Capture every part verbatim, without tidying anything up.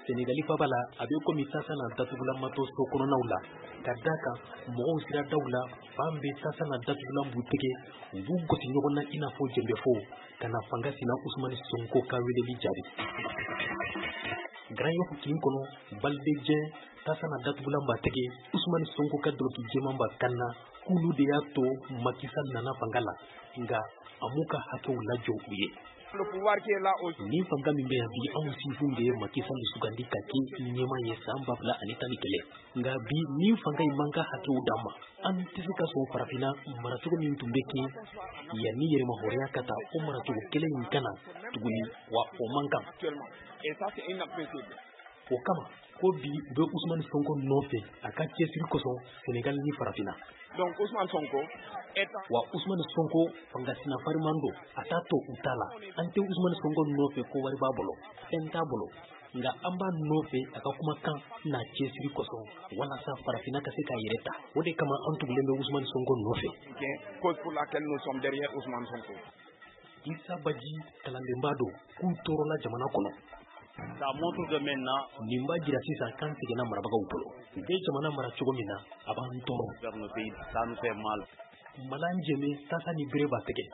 Senegali fabala a bɛ komi tasa na datugulanmatɔ so kɔnɔnaw la ka d'a kan mɔgɔw sira daw la fan bɛ tasa na datugulan b'u tigɛ u b'u gosi ɲɔgɔn na i n'a fɔ jɛnbɛfo ka na fanga sina Usumani Sonko ka weleli jaabi. Grand Yoff kin kɔnɔ Balidejɛ tasa na datugulan b'a tigɛ Usumani Sonko ka dɔlɔki jɛman b'a kan na k'ulu de y'a to Macky Sall nana fanga la nka a m'u ka hakɛw lajɔ u ye. Le pouvoir qui est là aujourd'hui. Ni fanga min bɛ yan bi anw sifun de ye Macky Sall sugandi ka kɛ ɲɛma ye san ba fila ani tan ni kɛlɛ nka bi ni fanga in man ka hakɛw d'an ma an tɛ se ka sɔn farafinna maracogo min tun bɛ kɛ yanni yɛrɛmahɔrɔnya ka taa o maracogo kelen in kana tuguni wa o man kan. Et ça c'est inappréciable. O kama ko bi u bɛ Usumani Sonko nɔfɛ a ka cɛsiri kosɔn Senegal ni farafinna. Donc Ousmane Sonko est wa Usumani Sonko fangasina fariman don a t'a to u ta la an tɛ Usumani Sonko nɔfɛ ko wari b'a bolo fɛn t'a bolo nka an b'a nɔfɛ a ka kumakan n'a cɛsiri kosɔn walasa farafinna ka se k'a yɛrɛ ta o de kama an tugulen bɛ Usumani Sonko nɔfɛ. cause pour laquelle nous sommes derrière Ousmane Sonko. Issa Badji kalandenba don k'u tɔɔrɔla jamana kɔnɔ. Ça montre que maintenant nin b'a jira sisan k'an seginna marabagaw bolo u bɛ jamana mara cogo min na a b'an tɔɔrɔ. vers nos pays, ça nous fait mal. Malan jɛmɛ tasa ni bere b'a tigɛ.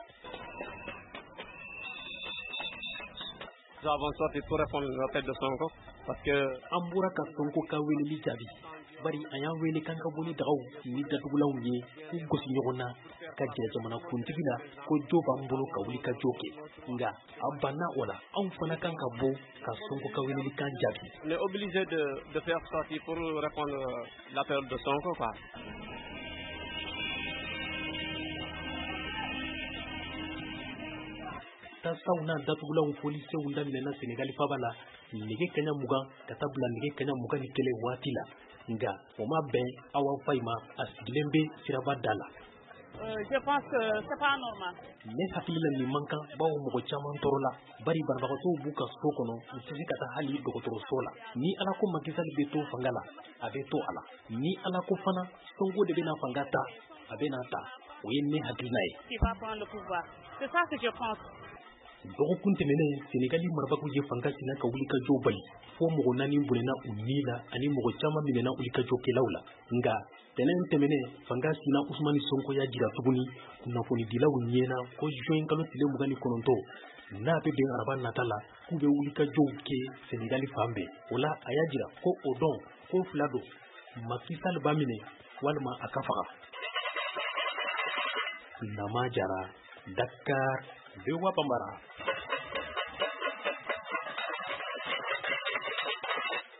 Nous avons sorti pour répondre à l'appel de Sonko parce que an bɔra ka Sonko ka weleli jaabi bari an y'a wele k'an ka bɔ ni dagaw ni datugulanw ye k'u gosi ɲɔgɔn na ka jira jamana kuntigi la ko jo b'an bolo ka wuli ka jo kɛ nka a banna o la anw fana kan ka bɔ ka Sonko ka weleli kan jaabi. on est obligé de de faire sortir pour répondre à l'appel de Sonko quoi. Tasaw n'a datugulanw fɔlisenw daminɛna Senegali faba la nege kaɲa mugan ka taa bila nege kaɲa mugan ni kelen waati la nka o ma bɛn Awa Faye ma a sigilen bɛ siraba da la. Je pense que c'est pas normal. Ne hakili la nin man kan bawo mɔgɔ caman tɔɔrɔla bari banabagatɔw b'u ka so kɔnɔ u tɛ se ka taa hali dɔgɔtɔrɔso la ni Ala ko Macky Sall bɛ to fanga la a bɛ to a la ni Ala ko fana Sonko de bɛna fanga ta a bɛna ta o ye ne hakilina ye. Qui va prendre le pouvoir? C'est ça que je pense. dɔgɔkun tɛmɛnen Senegali marabagaw ye fanga sina ka wuli ka jo bali fo mɔgɔ naani bɔnɛna u ni la ani mɔgɔ caman minɛna wuli ka jo kɛlaw la nka tɛnɛn tɛmɛnen fanga sina Usumani Sonko y'a jira tuguni kunnafonidilaw ɲɛna ko juin kalo tile mugan ni kɔnɔntɔn n'a bɛ bɛn araba nata la k'u bɛ wuli ka jow kɛ Senegali fan bɛɛ o la a y'a jira ko o dɔn ko fila don Macky Sall b'a minɛ walima a ka faga. Nama Jara, Dakar, Bewa Bambara.